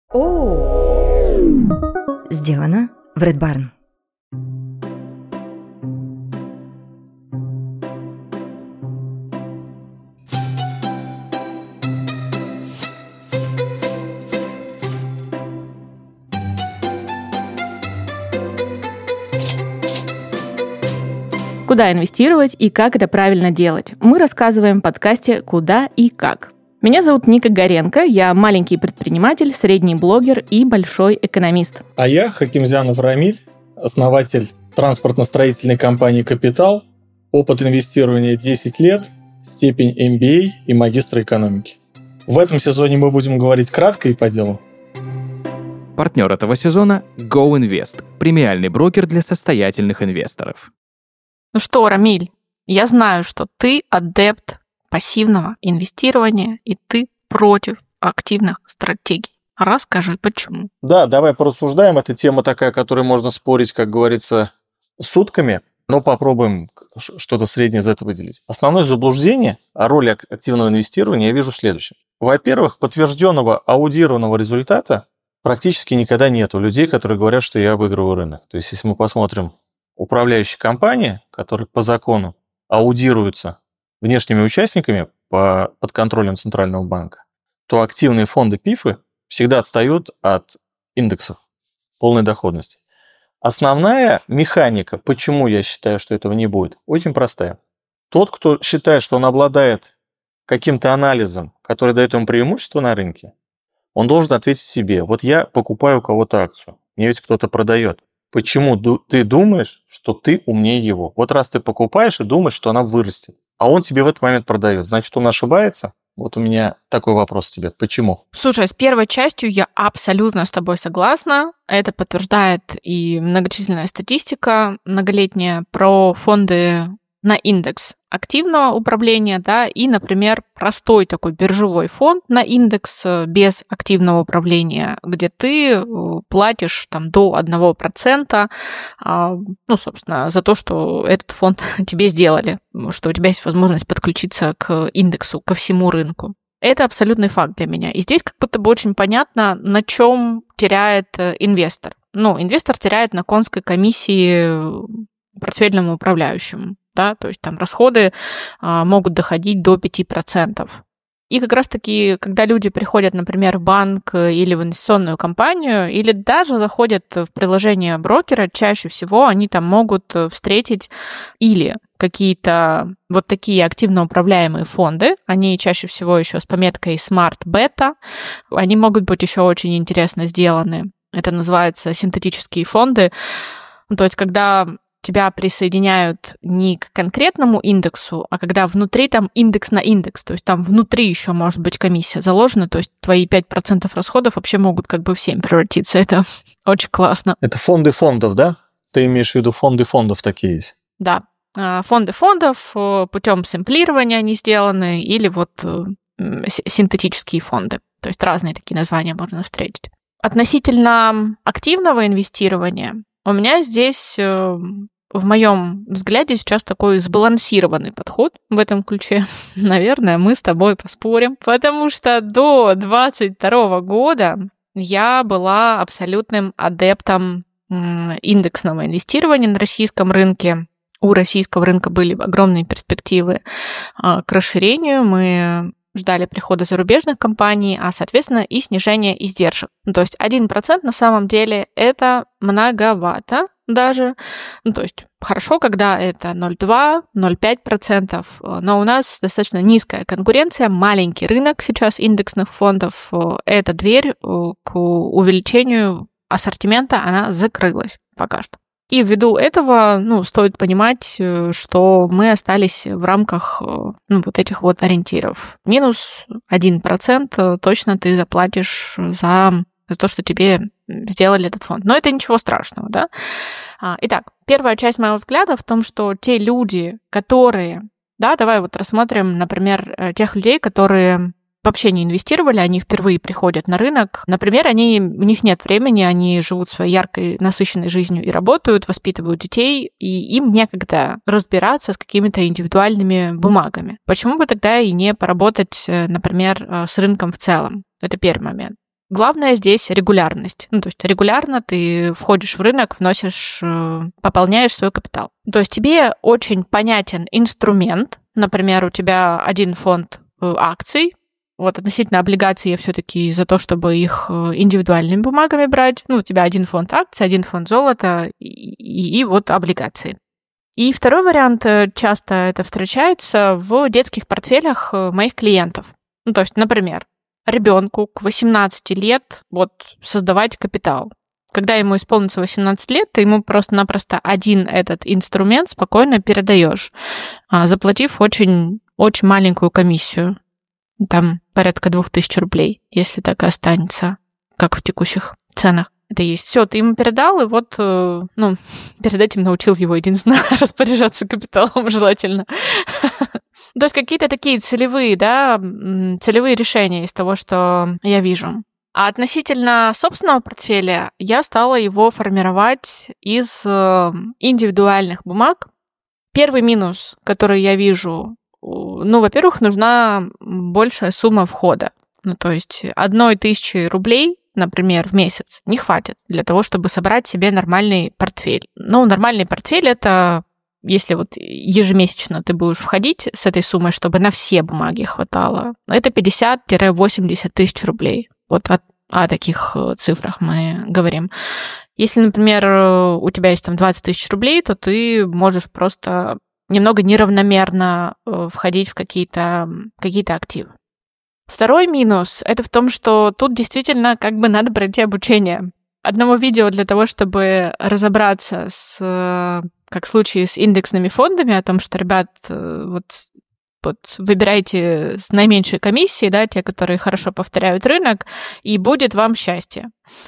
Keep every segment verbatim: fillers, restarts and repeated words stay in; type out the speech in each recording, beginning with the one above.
О! Сделано в Red Barn. Куда инвестировать и как это правильно делать? Мы рассказываем в подкасте «Куда и как». Меня зовут Ника Горенко, я маленький предприниматель, средний блогер и большой экономист. А я Хакимзянов Рамиль, основатель транспортно-строительной компании «Капитал», опыт инвестирования десять лет, степень эм би эй и магистра экономики. В этом сезоне мы будем говорить кратко и по делу. Партнер этого сезона – GoInvest, премиальный брокер для состоятельных инвесторов. Ну что, Рамиль, я знаю, что ты адепт пассивного инвестирования, и ты против активных стратегий. Расскажи, почему? Да, давай порассуждаем. Эта тема такая, которой можно спорить, как говорится, сутками, но попробуем что-то среднее из этого выделить. Основное заблуждение о роли активного инвестирования я вижу в следующем. Во-первых, подтвержденного аудированного результата практически никогда нет у людей, которые говорят, что я обыгрываю рынок. То есть, если мы посмотрим управляющие компании, которые по закону аудируются внешними участниками по, под контролем Центрального банка, то активные фонды ПИФы всегда отстают от индексов полной доходности. Основная механика, почему я считаю, что этого не будет, очень простая. Тот, кто считает, что он обладает каким-то анализом, который дает ему преимущество на рынке, он должен ответить себе: вот я покупаю у кого-то акцию, мне ведь кто-то продает. Почему ты думаешь, что ты умнее его? Вот раз ты покупаешь и думаешь, что она вырастет, а он тебе в этот момент продает, значит, он ошибается? Вот у меня такой вопрос тебе. Почему? Слушай, с первой частью я абсолютно с тобой согласна. Это подтверждает и многочисленная статистика многолетняя про фонды на индекс активного управления, да, и, например, простой такой биржевой фонд на индекс без активного управления, где ты платишь там до одного процента, ну, собственно, за то, что этот фонд тебе сделали, что у тебя есть возможность подключиться к индексу, ко всему рынку. Это абсолютный факт для меня. И здесь как будто бы очень понятно, на чем теряет инвестор. Ну, инвестор теряет на конской комиссии портфельному управляющему. Да, то есть там расходы а, могут доходить до пяти процентов. И как раз-таки, когда люди приходят, например, в банк или в инвестиционную компанию, или даже заходят в приложение брокера, чаще всего они там могут встретить или какие-то вот такие активно управляемые фонды, они чаще всего еще с пометкой Smart Beta, они могут быть еще очень интересно сделаны. Это называется синтетические фонды. То есть когда тебя присоединяют не к конкретному индексу, а когда внутри там индекс на индекс, то есть там внутри еще может быть комиссия заложена, то есть твои пять процентов расходов вообще могут как бы в семь процентов превратиться. Это очень классно. Это фонды фондов, да? Ты имеешь в виду фонды фондов такие есть? Да. Фонды фондов путем сэмплирования они сделаны, или вот синтетические фонды. То есть разные такие названия можно встретить. Относительно активного инвестирования у меня здесь, в моем взгляде, сейчас такой сбалансированный подход в этом ключе. Наверное, мы с тобой поспорим. Потому что до двадцать второго года я была абсолютным адептом индексного инвестирования на российском рынке. У российского рынка были огромные перспективы к расширению. Мы ждали прихода зарубежных компаний, а, соответственно, и снижения издержек. Ну, то есть один процент на самом деле это многовато даже. Ну, то есть хорошо, когда это ноль целых два - ноль целых пять процентов, но у нас достаточно низкая конкуренция, маленький рынок сейчас индексных фондов. Эта дверь к увеличению ассортимента, она закрылась пока что. И ввиду этого, ну, стоит понимать, что мы остались в рамках, ну, вот этих вот ориентиров. Минус один процент точно ты заплатишь за, за то, что тебе сделали этот фонд. Но это ничего страшного, да? Итак, первая часть моего взгляда в том, что те люди, которые... Да, давай вот рассмотрим, например, тех людей, которые вообще не инвестировали, они впервые приходят на рынок. Например, они, у них нет времени, они живут своей яркой, насыщенной жизнью и работают, воспитывают детей, и им некогда разбираться с какими-то индивидуальными бумагами. Почему бы тогда и не поработать, например, с рынком в целом? Это первый момент. Главное здесь регулярность. Ну, то есть регулярно ты входишь в рынок, вносишь, пополняешь свой капитал. То есть тебе очень понятен инструмент. Например, у тебя один фонд акций. Вот относительно облигаций я все-таки за то, чтобы их индивидуальными бумагами брать. Ну, у тебя один фонд акций, один фонд золота и, и, и вот облигации. И второй вариант, часто это встречается в детских портфелях моих клиентов. Ну, то есть, например, ребенку к восемнадцати лет вот создавать капитал. Когда ему исполнится восемнадцать лет, ты ему просто-напросто один этот инструмент спокойно передаешь, заплатив очень, очень маленькую комиссию. Там порядка двух тысяч рублей, если так и останется, как в текущих ценах. Это есть. Все, ты ему передал, и вот, ну, перед этим научил его единственно распоряжаться капиталом желательно. То есть какие-то такие целевые, да, целевые решения из того, что я вижу. А относительно собственного портфеля я стала его формировать из индивидуальных бумаг. Первый минус, который я вижу, ну, во-первых, нужна большая сумма входа. Ну, то есть одной тысячи рублей, например, в месяц не хватит для того, чтобы собрать себе нормальный портфель. Ну, нормальный портфель — это если вот ежемесячно ты будешь входить с этой суммой, чтобы на все бумаги хватало, это пятьдесят-восемьдесят тысяч рублей. Вот от, о таких цифрах мы говорим. Если, например, у тебя есть там двадцать тысяч рублей, то ты можешь просто немного неравномерно входить в какие-то, какие-то активы. Второй минус — это в том, что тут действительно как бы надо пройти обучение. Одного видео для того, чтобы разобраться с, как в случае с индексными фондами, о том, что, ребят, вот, вот выбирайте с наименьшей комиссией, да, те, которые хорошо повторяют рынок, и будет вам счастье.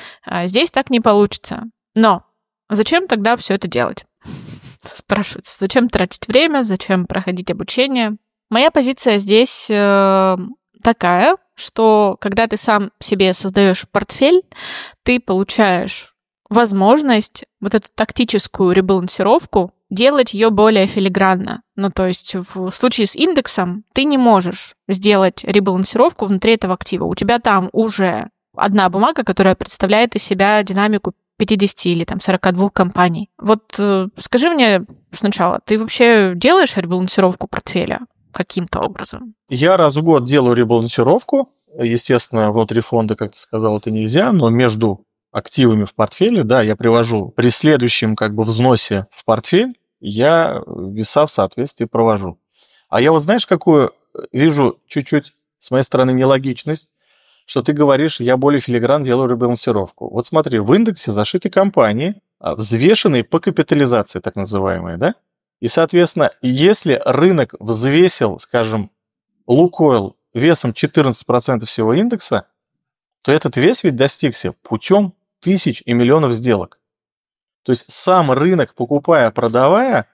А здесь так не получится. Но зачем тогда все это делать? Спрашивается, зачем тратить время, зачем проходить обучение? Моя позиция здесь э, такая, что когда ты сам себе создаешь портфель, ты получаешь возможность вот эту тактическую ребалансировку делать ее более филигранно. Ну, то есть в случае с индексом ты не можешь сделать ребалансировку внутри этого актива. У тебя там уже одна бумага, которая представляет из себя динамику пятидесяти или там сорока двух компаний. Вот э, скажи мне сначала, ты вообще делаешь ребалансировку портфеля каким-то образом? Я раз в год делаю ребалансировку. Естественно, внутри фонда, как ты сказал, это нельзя, но между активами в портфеле, да, я привожу при следующем как бы взносе в портфель, я веса в соответствии провожу. А я вот знаешь, какую вижу чуть-чуть с моей стороны нелогичность, что ты говоришь, я более филигран делаю ребалансировку. Вот смотри, в индексе зашиты компании, взвешенные по капитализации, так называемые, да? И, соответственно, если рынок взвесил, скажем, Лукойл весом четырнадцать процентов всего индекса, то этот вес ведь достигся путем тысяч и миллионов сделок. То есть сам рынок, покупая, продавая,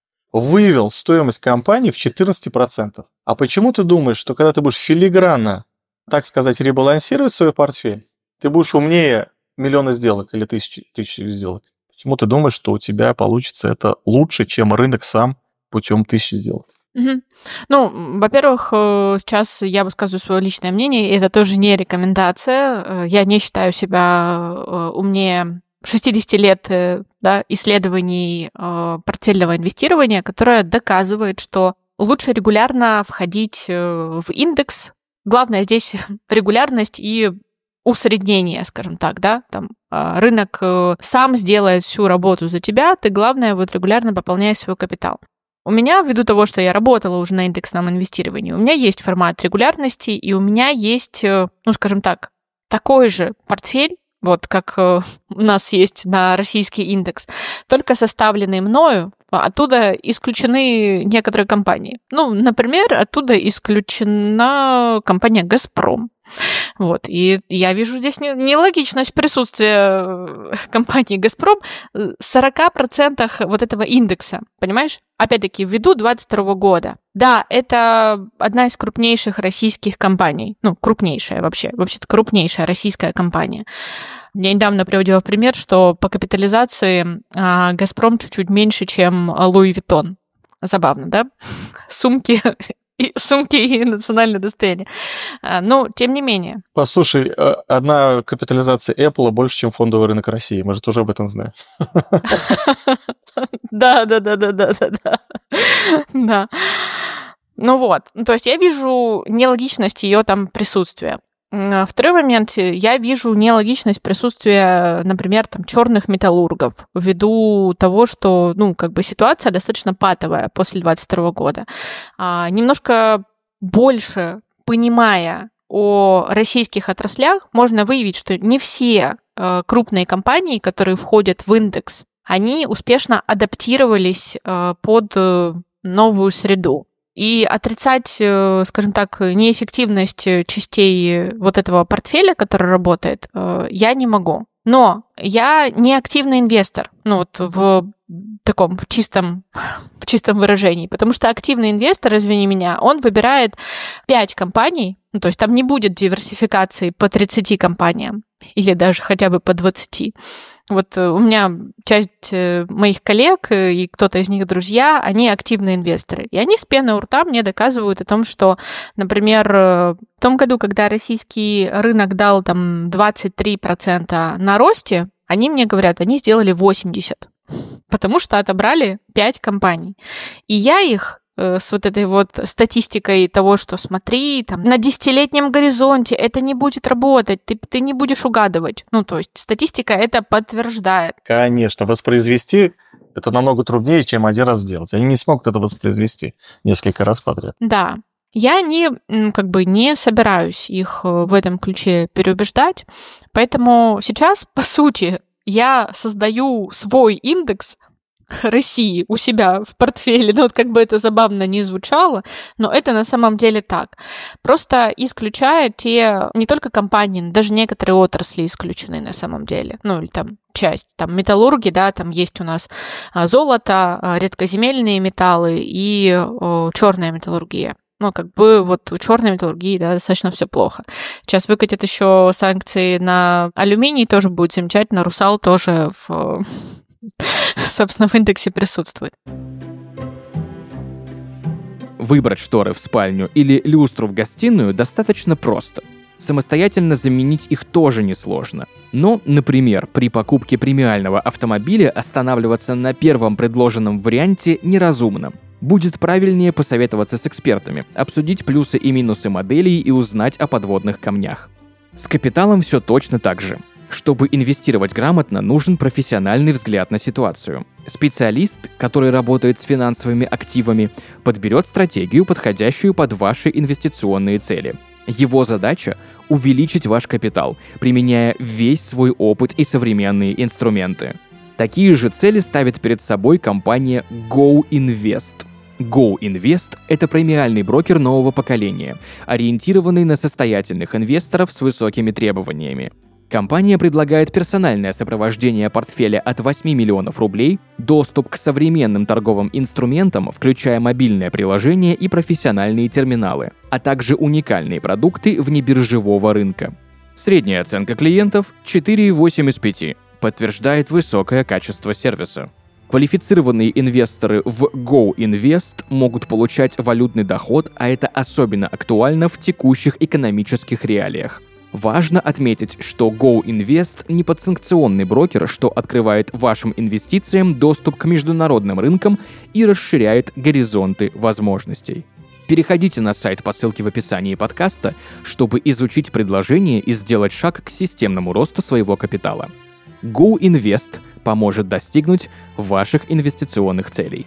вывел стоимость компании в четырнадцать процентов. А почему ты думаешь, что когда ты будешь филигранно, так сказать, ребалансировать свой портфель, ты будешь умнее миллиона сделок или тысячи, тысячи сделок? Почему ты думаешь, что у тебя получится это лучше, чем рынок сам путем тысячи сделок? Угу. Ну, во-первых, сейчас я высказываю свое личное мнение, и это тоже не рекомендация. Я не считаю себя умнее шестьдесят лет, да, исследований портфельного инвестирования, которое доказывает, что лучше регулярно входить в индекс. Главное здесь регулярность и усреднение, скажем так, да, там рынок сам сделает всю работу за тебя, ты, главное, вот регулярно пополняй свой капитал. У меня, ввиду того, что я работала уже на индексном инвестировании, у меня есть формат регулярности, и у меня есть, ну, скажем так, такой же портфель, вот как у нас есть на российский индекс, только составленный мною, оттуда исключены некоторые компании. Ну, например, оттуда исключена компания «Газпром». Вот. И я вижу здесь нелогичность присутствия компании «Газпром» в сорока процентах вот этого индекса, понимаешь? Опять-таки, ввиду двадцать второго года. Да, это одна из крупнейших российских компаний. Ну, крупнейшая вообще. Вообще-то крупнейшая российская компания. Я недавно приводила в пример, что по капитализации а, «Газпром» чуть-чуть меньше, чем Луи Виттон. Забавно, да? Сумки и сумки и национальное достояние. Но, тем не менее. Послушай, одна капитализация Apple больше, чем фондовый рынок России. Мы же тоже об этом знаем. Да, да, да, да, да, да, да. Да. Ну вот, то есть я вижу нелогичность ее там присутствия. Второй момент, я вижу нелогичность присутствия, например, там, черных металлургов, ввиду того, что, ну, как бы ситуация достаточно патовая после двадцать второго года. А, немножко больше понимая о российских отраслях, можно выявить, что не все э, крупные компании, которые входят в индекс, они успешно адаптировались э, под э, новую среду. И отрицать, скажем так, неэффективность частей вот этого портфеля, который работает, я не могу. Но я не активный инвестор, ну вот в таком в чистом, в чистом выражении, потому что активный инвестор, извини меня, он выбирает пять компаний, ну, то есть там не будет диверсификации по тридцати компаниям или даже хотя бы по двадцати. Вот у меня часть моих коллег и кто-то из них друзья, они активные инвесторы. И они с пеной у рта мне доказывают о том, что, например, в том году, когда российский рынок дал там двадцать три процента на росте, они мне говорят, они сделали восемьдесят процентов, потому что отобрали пять компаний. И я их с вот этой вот статистикой того, что смотри, там, на десятилетнем горизонте это не будет работать, ты, ты не будешь угадывать. Ну, то есть статистика это подтверждает. Конечно, воспроизвести это намного труднее, чем один раз сделать. Они не смогут это воспроизвести несколько раз подряд. Да. Я не, как бы, не собираюсь их в этом ключе переубеждать, поэтому сейчас, по сути, я создаю свой индекс России у себя в портфеле, ну вот как бы это забавно не звучало, но это на самом деле так. Просто исключая те, не только компании, но даже некоторые отрасли исключены на самом деле, ну или там часть, там металлурги, да, там есть у нас золото, редкоземельные металлы и черная металлургия. Ну, как бы вот у черной металлургии, да, достаточно все плохо. Сейчас выкатят еще санкции на алюминий, тоже будет замечательно, Русал тоже в... собственно, в индексе присутствует. Выбрать шторы в спальню или люстру в гостиную достаточно просто. Самостоятельно заменить их тоже несложно. Но, например, при покупке премиального автомобиля останавливаться на первом предложенном варианте неразумно. Будет правильнее посоветоваться с экспертами, обсудить плюсы и минусы моделей и узнать о подводных камнях. С капиталом все точно так же. Чтобы инвестировать грамотно, нужен профессиональный взгляд на ситуацию. Специалист, который работает с финансовыми активами, подберет стратегию, подходящую под ваши инвестиционные цели. Его задача – увеличить ваш капитал, применяя весь свой опыт и современные инструменты. Такие же цели ставит перед собой компания GoInvest. GoInvest – это премиальный брокер нового поколения, ориентированный на состоятельных инвесторов с высокими требованиями. Компания предлагает персональное сопровождение портфеля от восьми миллионов рублей, доступ к современным торговым инструментам, включая мобильное приложение и профессиональные терминалы, а также уникальные продукты внебиржевого рынка. Средняя оценка клиентов – четыре и восемь из пяти, подтверждает высокое качество сервиса. Квалифицированные инвесторы в GoInvest могут получать валютный доход, а это особенно актуально в текущих экономических реалиях. Важно отметить, что GoInvest не подсанкционный брокер, что открывает вашим инвестициям доступ к международным рынкам и расширяет горизонты возможностей. Переходите на сайт по ссылке в описании подкаста, чтобы изучить предложение и сделать шаг к системному росту своего капитала. GoInvest поможет достигнуть ваших инвестиционных целей.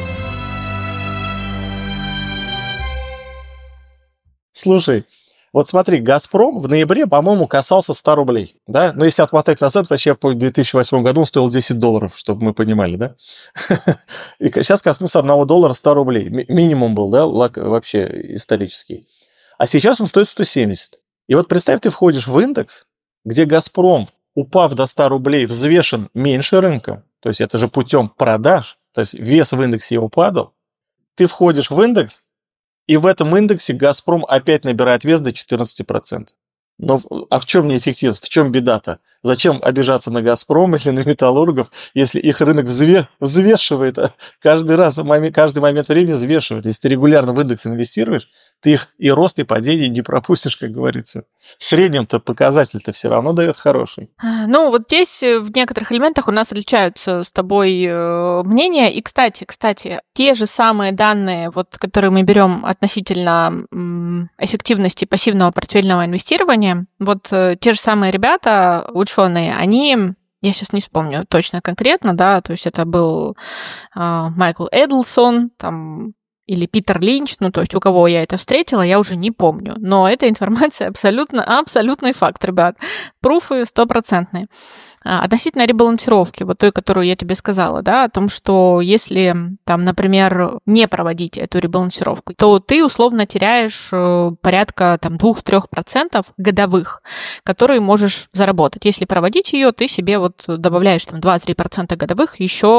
Слушай, вот смотри, «Газпром» в ноябре, по-моему, касался ста рублей, да? Но если отмотать назад, вообще, по две тысячи восьмом году он стоил десять долларов, чтобы мы понимали, да? И сейчас коснулся одного доллара ста рублей. Минимум был, да, вообще исторический. А сейчас он стоит сто семьдесят. И вот представь, ты входишь в индекс, где «Газпром», упав до ста рублей, взвешен меньше рынком, то есть это же путем продаж, то есть вес в индексе его падал. Ты входишь в индекс, и в этом индексе «Газпром» опять набирает вес до четырнадцати процентов. Но, а в чем неэффективность? В чем беда-то? Зачем обижаться на «Газпром» или на металлургов, если их рынок взве- взвешивает, а каждый раз, каждый момент времени взвешивает. Если ты регулярно в индекс инвестируешь, ты их и рост, и падение не пропустишь, как говорится. В среднем-то показатель-то все равно дает хороший. Ну, вот здесь в некоторых элементах у нас отличаются с тобой мнения. И, кстати, кстати, те же самые данные, вот, которые мы берем относительно эффективности пассивного портфельного инвестирования, вот те же самые ребята, ученые, они... Я сейчас не вспомню точно конкретно, да, то есть это был э, Майкл Эдлсон, там, или Питер Линч, ну, то есть у кого я это встретила, я уже не помню. Но эта информация абсолютно, абсолютный факт, ребят. Пруфы стопроцентные. Относительно ребалансировки, вот той, которую я тебе сказала, да, о том, что если, там, например, не проводить эту ребалансировку, то ты условно теряешь порядка там два-три процента годовых, которые можешь заработать. Если проводить ее, ты себе вот добавляешь там два-три процента годовых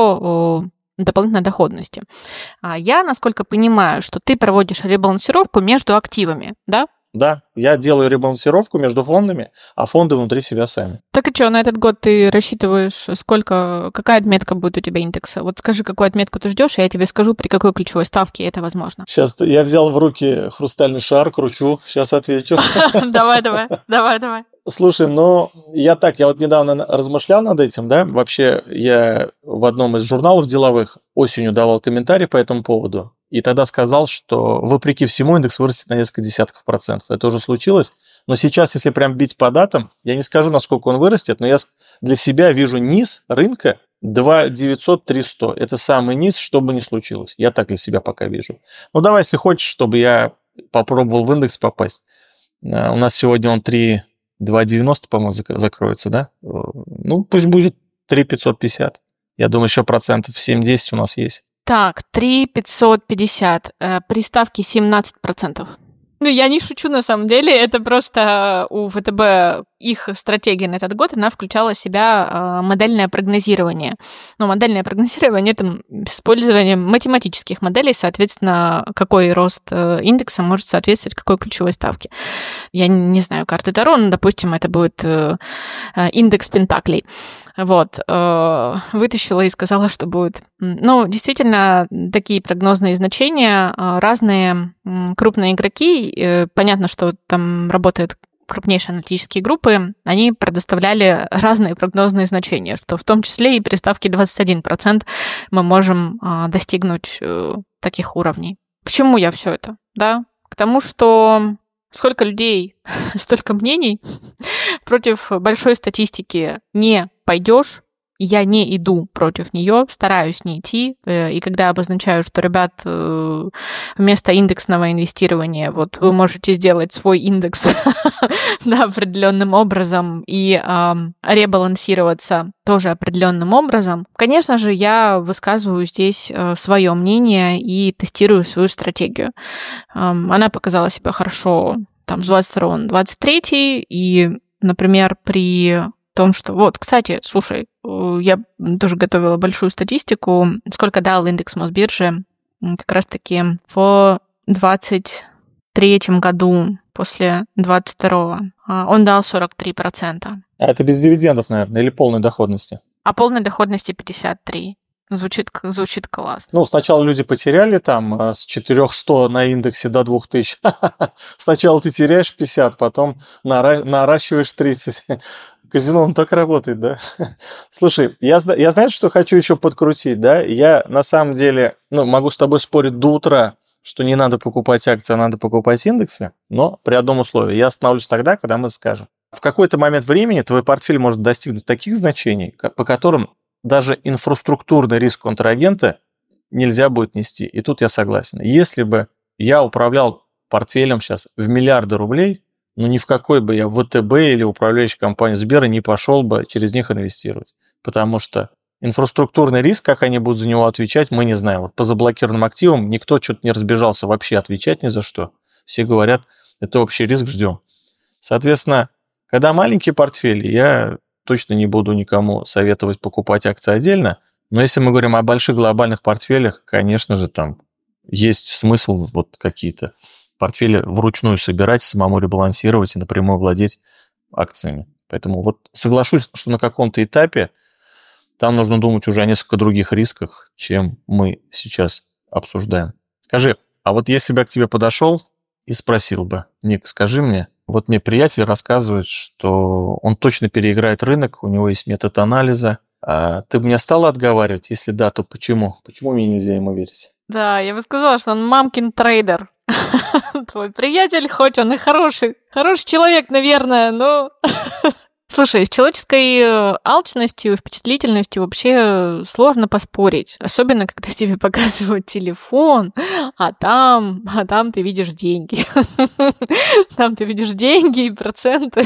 еще дополнительной доходности. Я, насколько понимаю, что ты проводишь ребалансировку между активами, да? Да, я делаю ребалансировку между фондами, а фонды внутри себя сами. Так и что, на этот год ты рассчитываешь, сколько, какая отметка будет у тебя индекса? Вот скажи, какую отметку ты ждешь, и я тебе скажу, при какой ключевой ставке это возможно. Сейчас я взял в руки хрустальный шар, кручу, сейчас отвечу. Давай, давай, давай, давай. Слушай, ну, я так, я вот недавно размышлял над этим, да, вообще я в одном из журналов деловых осенью давал комментарий по этому поводу, и тогда сказал, что вопреки всему индекс вырастет на несколько десятков процентов. Это уже случилось, но сейчас, если прям бить по датам, я не скажу, насколько он вырастет, но я для себя вижу низ рынка два девятьсот - три сто. Это самый низ, что бы ни случилось. Я так для себя пока вижу. Ну, давай, если хочешь, чтобы я попробовал в индекс попасть. У нас сегодня он три... два девяносто, по-моему, закроется, да? Ну, пусть будет три пятьсот пятьдесят. Я думаю, еще процентов семь-десять у нас есть. Так, три пятьсот пятьдесят. При ставке семнадцать процентов. Ну, я не шучу, на самом деле. Это просто у ВТБ их стратегия на этот год, она включала в себя модельное прогнозирование. Но модельное прогнозирование — это с использованием математических моделей, соответственно, какой рост индекса может соответствовать какой ключевой ставке. Я не знаю карты Таро, но, допустим, это будет индекс пентаклей. Вот, вытащила и сказала, что будет. Ну, действительно, такие прогнозные значения, разные крупные игроки, понятно, что там работают крупнейшие аналитические группы, они предоставляли разные прогнозные значения, что в том числе и при ставке двадцать один процент мы можем достигнуть таких уровней. К чему я все это? Да? К тому, что сколько людей, столько мнений, против большой статистики не пойдешь. Я не иду против нее, стараюсь не идти. И когда обозначаю, что, ребят, вместо индексного инвестирования вот вы можете сделать свой индекс да, определенным образом и э, ребалансироваться тоже определенным образом, конечно же, я высказываю здесь свое мнение и тестирую свою стратегию. Э, она показала себя хорошо там, с двадцать второго на двадцать третий, и, например, при том, что... Вот, кстати, слушай, я тоже готовила большую статистику, сколько дал индекс Мосбиржи как раз-таки в двадцать третьем году после двадцать второго. Он дал сорок три процента. А это без дивидендов, наверное, или полной доходности? А полной доходности пятьдесят три. Звучит, звучит классно. Ну, сначала люди потеряли там с четыреста на индексе до двух тысяч. Сначала ты теряешь пятьдесят, потом нара- наращиваешь тридцать. Казино, он так работает, да? Слушай, я, я знаешь, что хочу еще подкрутить, да? Я на самом деле, ну, могу с тобой спорить до утра, что не надо покупать акции, а надо покупать индексы, но при одном условии. Я остановлюсь тогда, когда мы скажем. В какой-то момент времени твой портфель может достигнуть таких значений, по которым даже инфраструктурный риск контрагента нельзя будет нести. И тут я согласен. Если бы я управлял портфелем сейчас в миллиарды рублей, ну ни в какой бы я в ВТБ или управляющей компании Сбера не пошел бы через них инвестировать. Потому что инфраструктурный риск, как они будут за него отвечать, мы не знаем. Вот по заблокированным активам никто что-то не разбежался вообще отвечать ни за что. Все говорят, это общий риск, ждем. Соответственно, когда маленькие портфели, я точно не буду никому советовать покупать акции отдельно. Но если мы говорим о больших глобальных портфелях, конечно же, там есть смысл вот какие-то портфели вручную собирать, самому ребалансировать и напрямую владеть акциями. Поэтому вот соглашусь, что на каком-то этапе там нужно думать уже о несколько других рисках, чем мы сейчас обсуждаем. Скажи, а вот если бы я к тебе подошел и спросил бы: Ник, скажи мне, вот мне приятель рассказывает, что он точно переиграет рынок, у него есть метод анализа, а ты бы меня стала отговаривать? Если да, то почему? Почему мне нельзя ему верить? Да, я бы сказала, что он мамкин трейдер. Твой приятель, хоть он и хороший, хороший человек, наверное, но... Слушай, с человеческой алчностью, впечатлительностью вообще сложно поспорить. Особенно, когда тебе показывают телефон, а там, а там ты видишь деньги. Там ты видишь деньги и проценты.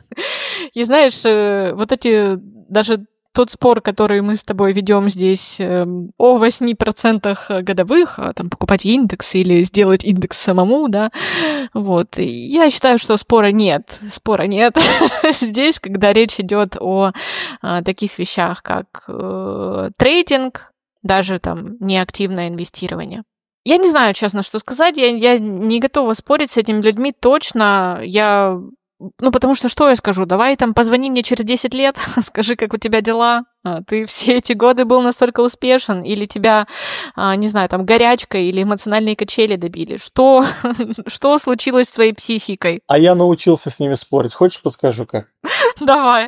И знаешь, вот эти даже... Тот спор, который мы с тобой ведем здесь о восемь процентов годовых, там, покупать индекс или сделать индекс самому, да, вот, я считаю, что спора нет, спора нет здесь, когда речь идет о а, таких вещах, как э, трейдинг, даже там неактивное инвестирование. Я не знаю, честно, что сказать, я, я не готова спорить с этими людьми точно, я... Ну, потому что что я скажу? Давай там позвони мне через десять лет, скажи, как у тебя дела. Ты все эти годы был настолько успешен, или тебя, не знаю, там, горячка или эмоциональные качели добили. Что, что случилось с твоей психикой? А я научился с ними спорить. Хочешь, подскажу, как? Давай.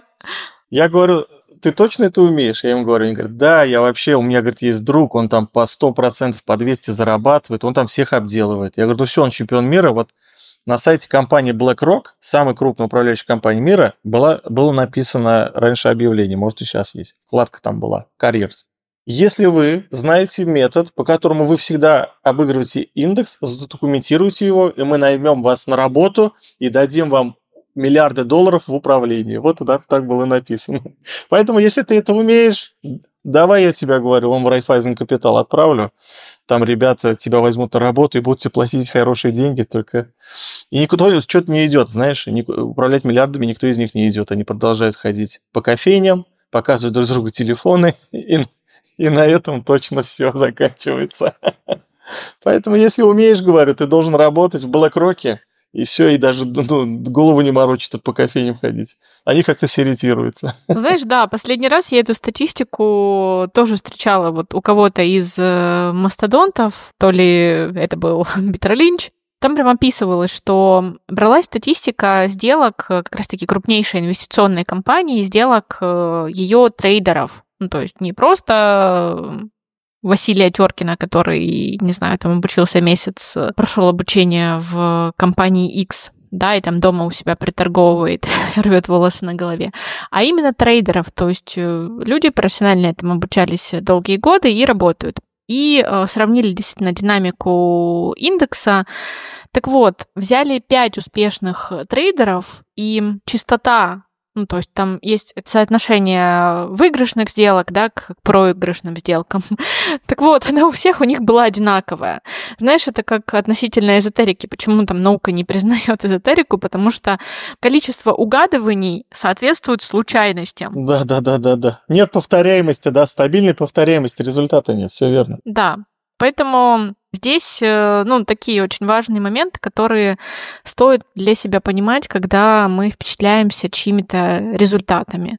Я говорю: ты точно это умеешь? Я им говорю, они говорят: да, я вообще, у меня, говорит, есть друг, он там по сто процентов, по двести зарабатывает, он там всех обделывает. Я говорю: ну все, он чемпион мира, вот. На сайте компании BlackRock, самой крупной управляющей компании мира, было, было написано раньше объявление, может и сейчас есть, вкладка там была, Careers. Если вы знаете метод, по которому вы всегда обыгрываете индекс, задокументируйте его, и мы наймем вас на работу и дадим вам миллиарды долларов в управлении. Вот да, так было написано. Поэтому, если ты это умеешь, давай я тебя, говорю, вам в Райфайзен Капитал отправлю. Там ребята тебя возьмут на работу и будут тебе платить хорошие деньги, только... И никто что-то не идет, знаешь, управлять миллиардами никто из них не идет. Они продолжают ходить по кофейням, показывают друг другу телефоны, и, и на этом точно все заканчивается. Поэтому, если умеешь, говорю, ты должен работать в BlackRock, и все, и даже ну, голову не морочит по кофейням ходить. Они как-то все ретируются. Знаешь, да, последний раз я эту статистику тоже встречала вот у кого-то из э, мастодонтов, то ли это был Питер Линч. Там прям описывалось, что бралась статистика сделок как раз-таки крупнейшей инвестиционной компании, сделок э, ее трейдеров. Ну, то есть не просто... Василия Теркина, который, не знаю, там обучился месяц, прошел обучение в компании X, да, и там дома у себя приторговывает, рвет волосы на голове, а именно трейдеров, то есть люди профессионально этому обучались долгие годы и работают. И э, сравнили действительно динамику индекса. Так вот, взяли пять успешных трейдеров, и частота, ну, то есть там есть соотношение выигрышных сделок, да, к проигрышным сделкам. Так вот, она у всех у них была одинаковая. Знаешь, это как относительно эзотерики. Почему там наука не признает эзотерику? Потому что количество угадываний соответствует случайностям. Да, да, да, да, да. Нет повторяемости, да, стабильной повторяемости, результата нет, все верно. Да, поэтому здесь, ну, такие очень важные моменты, которые стоит для себя понимать, когда мы впечатляемся чьими-то результатами.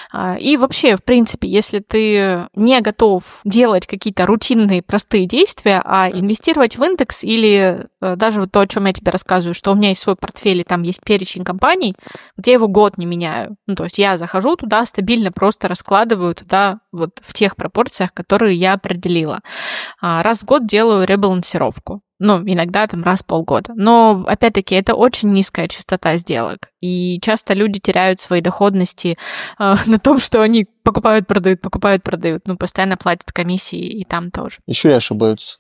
И вообще, в принципе, если ты не готов делать какие-то рутинные простые действия, а инвестировать в индекс или даже вот то, о чем я тебе рассказываю, что у меня есть свой портфель, и там есть перечень компаний, вот я его год не меняю. Ну, то есть я захожу туда стабильно, просто раскладываю туда вот в тех пропорциях, которые я определила. Раз в год делаю ребалансировку. Ну, иногда там раз в полгода. Но, опять-таки, это очень низкая частота сделок. И часто люди теряют свои доходности э, на том, что они покупают, продают, покупают, продают. Ну, постоянно платят комиссии и там тоже. Еще и ошибаются.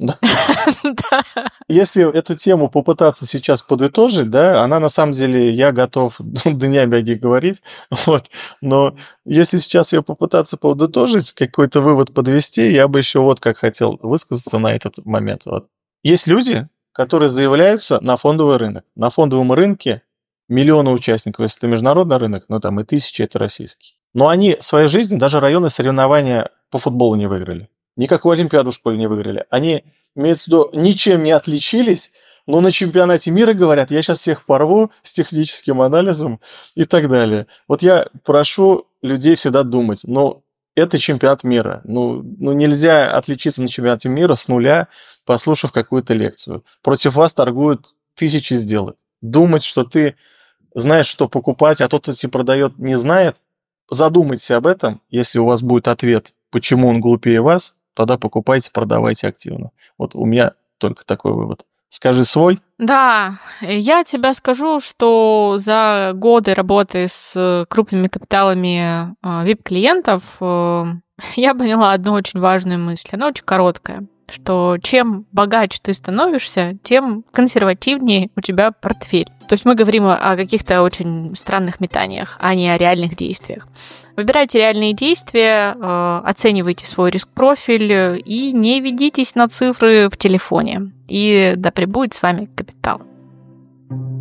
Если эту тему попытаться сейчас подытожить, да, она на самом деле, я готов днями о ней говорить, вот, но если сейчас ее попытаться подытожить, какой-то вывод подвести, я бы еще вот как хотел высказаться на этот момент. Вот. Есть люди, которые заявляются на фондовый рынок. На фондовом рынке миллионы участников, если это международный рынок, ну там и тысячи это российский. Но они в своей жизни даже районные соревнования по футболу не выиграли. Никакую олимпиаду в школе не выиграли. Они имеется в виду, ничем не отличились, но на чемпионате мира говорят, я сейчас всех порву с техническим анализом и так далее. Вот я прошу людей всегда думать, ну, это чемпионат мира. Ну, ну, нельзя отличиться на чемпионате мира с нуля, послушав какую-то лекцию. Против вас торгуют тысячи сделок. Думать, что ты знаешь, что покупать, а тот, кто тебе продает, не знает, задумайтесь об этом. Если у вас будет ответ, почему он глупее вас, тогда покупайте, продавайте активно. Вот у меня только такой вывод. Скажи свой. Да, я тебе скажу, что за годы работы с крупными капиталами ви ай пи-клиентов я поняла одну очень важную мысль. Она очень короткая, что чем богаче ты становишься, тем консервативнее у тебя портфель. То есть мы говорим о каких-то очень странных метаниях, а не о реальных действиях. Выбирайте реальные действия, оценивайте свой риск-профиль и не ведитесь на цифры в телефоне. И да пребудет с вами капитал.